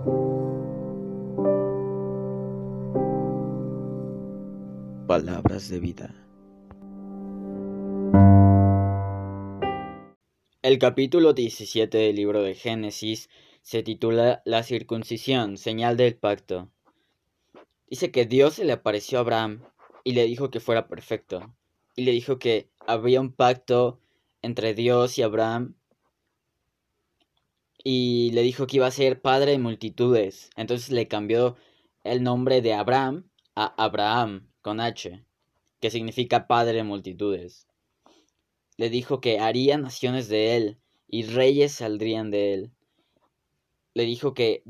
Palabras de vida. El capítulo 17 del libro de Génesis se titula La circuncisión, señal del pacto. Dice que Dios se le apareció a Abraham y le dijo que fuera perfecto. Y le dijo que había un pacto entre Dios y Abraham. Y le dijo que iba a ser padre de multitudes. Entonces le cambió el nombre de Abraham a Abraham, con H, que significa padre de multitudes. Le dijo que haría naciones de él y reyes saldrían de él. Le dijo que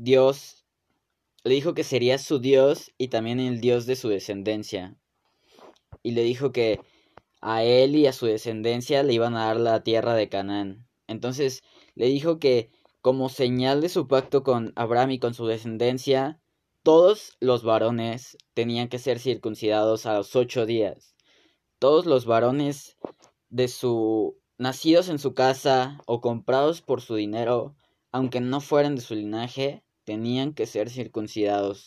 sería su Dios y también el Dios de su descendencia. Y le dijo que a él y a su descendencia le iban a dar la tierra de Canaán. Entonces le dijo que como señal de su pacto con Abraham y con su descendencia, todos los varones tenían que ser circuncidados a los 8 días. Todos los varones nacidos en su casa o comprados por su dinero, aunque no fueran de su linaje, tenían que ser circuncidados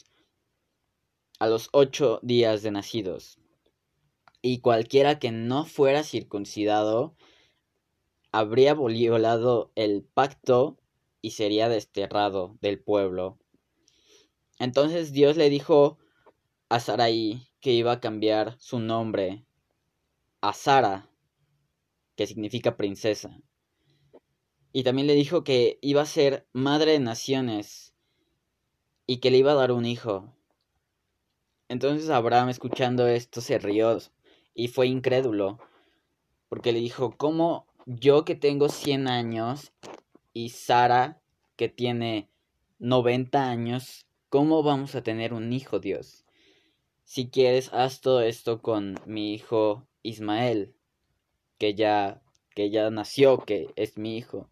a los 8 días de nacidos. Y cualquiera que no fuera circuncidado habría violado el pacto y sería desterrado del pueblo. Entonces Dios le dijo a Sarai que iba a cambiar su nombre a Sara, que significa princesa. Y también le dijo que iba a ser madre de naciones y que le iba a dar un hijo. Entonces Abraham, escuchando esto, se rió y fue incrédulo, porque le dijo: ¿cómo yo, que tengo 100 años, y Sara, que tiene 90 años, cómo vamos a tener un hijo, Dios? Si quieres, haz todo esto con mi hijo Ismael, que ya nació, que es mi hijo.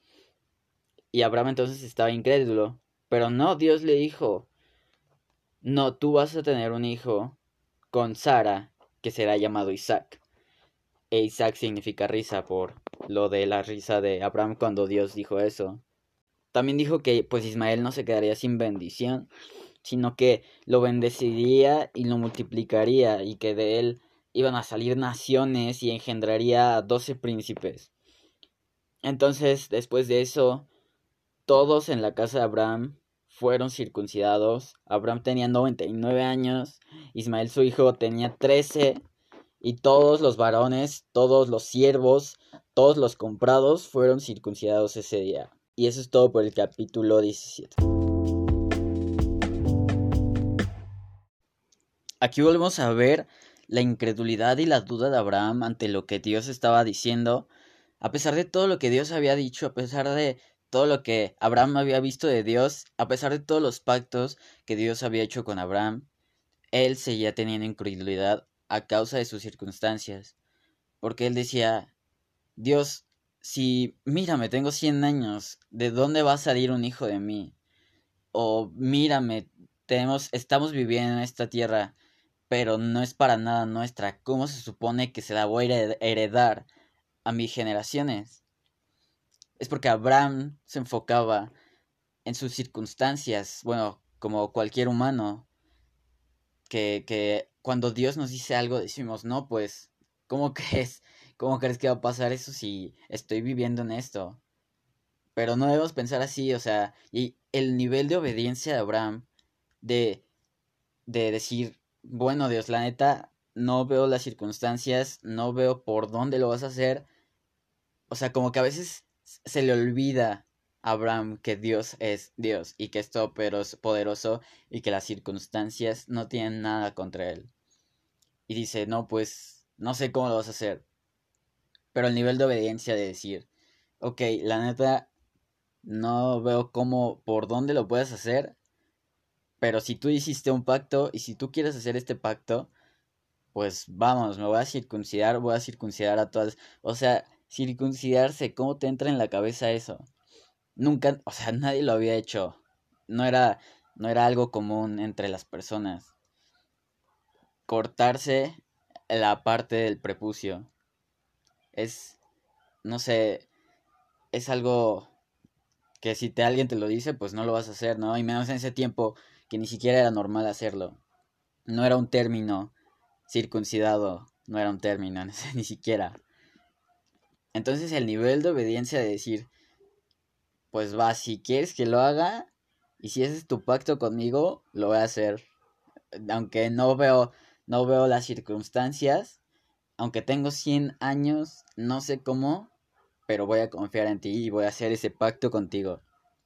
Y Abraham entonces estaba incrédulo. Pero no, Dios le dijo: no, tú vas a tener un hijo con Sara, que será llamado Isaac. E Isaac significa risa, por lo de la risa de Abraham cuando Dios dijo eso. También dijo que pues Ismael no se quedaría sin bendición, sino que lo bendeciría y lo multiplicaría, y que de él iban a salir naciones y engendraría a 12 príncipes. Entonces, después de eso, todos en la casa de Abraham fueron circuncidados. Abraham tenía 99 años, Ismael su hijo tenía 13, y todos los varones, todos los siervos, todos los comprados fueron circuncidados ese día. Y eso es todo por el capítulo 17. Aquí volvemos a ver la incredulidad y la duda de Abraham ante lo que Dios estaba diciendo. A pesar de todo lo que Dios había dicho, a pesar de todo lo que Abraham había visto de Dios, a pesar de todos los pactos que Dios había hecho con Abraham, él seguía teniendo incredulidad a causa de sus circunstancias. Porque él decía: Dios, si mírame, tengo 100 años, ¿de dónde va a salir un hijo de mí? O mírame, estamos viviendo en esta tierra, pero no es para nada nuestra. ¿Cómo se supone que se la voy a heredar a mis generaciones? Es porque Abraham se enfocaba en sus circunstancias, bueno, como cualquier humano, que cuando Dios nos dice algo decimos: no, pues, ¿cómo crees? ¿Cómo crees que va a pasar eso si estoy viviendo en esto? Pero no debemos pensar así, o sea, y el nivel de obediencia de Abraham, de, de decir: bueno, Dios, la neta, no veo las circunstancias, no veo por dónde lo vas a hacer. O sea, como que a veces se le olvida a Abraham que Dios es Dios y que es todopoderoso y que las circunstancias no tienen nada contra él. Y dice: no, pues, no sé cómo lo vas a hacer. Pero el nivel de obediencia de decir: ok, la neta, no veo por dónde lo puedes hacer, pero si tú hiciste un pacto y si tú quieres hacer este pacto, pues vamos, me voy a circuncidar a todas. O sea, circuncidarse, ¿cómo te entra en la cabeza eso? Nunca, o sea, nadie lo había hecho. No era, no era algo común entre las personas. Cortarse la parte del prepucio es, no sé, es algo que si alguien te lo dice, pues no lo vas a hacer, ¿no? Y menos en ese tiempo que ni siquiera era normal hacerlo. No era un término circuncidado, no era un término, ni siquiera. Entonces el nivel de obediencia de decir, pues va, si quieres que lo haga, y si ese es tu pacto conmigo, lo voy a hacer. Aunque no veo las circunstancias, aunque tengo 100 años, no sé cómo, pero voy a confiar en ti y voy a hacer ese pacto contigo.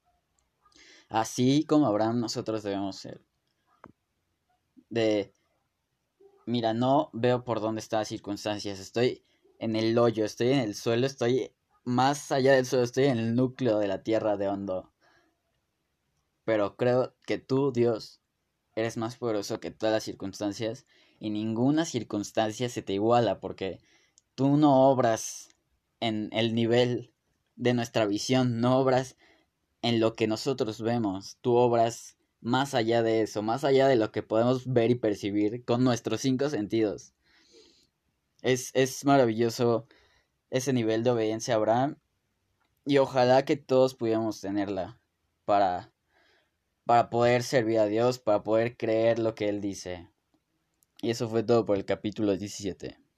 Así como Abraham, nosotros debemos ser. De, mira, no veo por dónde están las circunstancias, estoy en el hoyo, estoy en el suelo, estoy más allá del suelo, estoy en el núcleo de la tierra de hondo. Pero creo que tú, Dios, eres más poderoso que todas las circunstancias y ninguna circunstancia se te iguala porque tú no obras en el nivel de nuestra visión, no obras en lo que nosotros vemos, tú obras más allá de eso, más allá de lo que podemos ver y percibir con nuestros 5 sentidos. Es maravilloso ese nivel de obediencia a Abraham y ojalá que todos pudiéramos tenerla para, para poder servir a Dios, para poder creer lo que Él dice. Y eso fue todo por el capítulo 17.